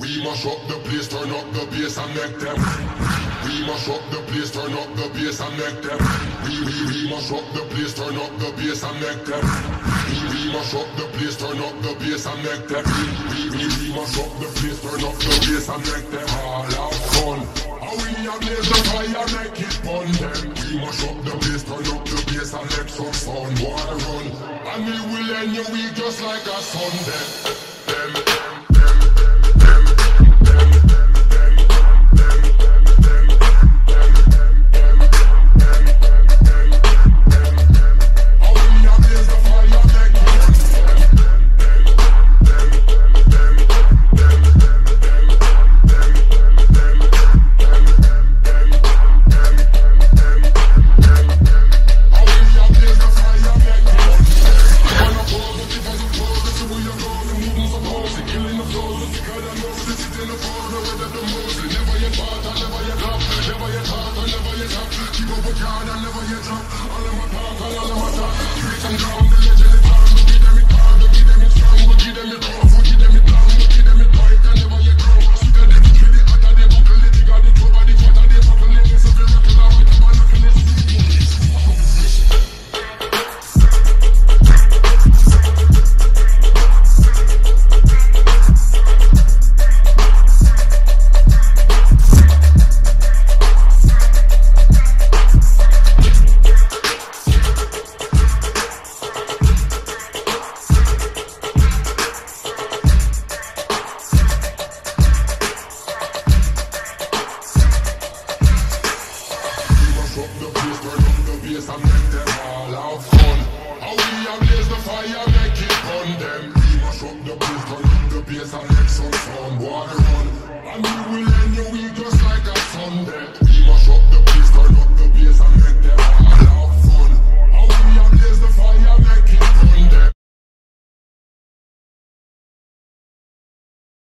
We mash up the place, turn up the bass and make them. We mash up the place, turn up the bass and make them. We mash up the place, turn up the bass and make them. We mash up the place, turn up the bass and make them. We mash up the place, turn up the bass and make them all have fun. How we a blaze the fire, make it fun them. We mash up the place, turn up the bass and make some fun. Wanna run, and we will end your week just like a Sunday. All of my talk, keep it down, the legend is on. Give them it hard, give them it strong, give them it rough.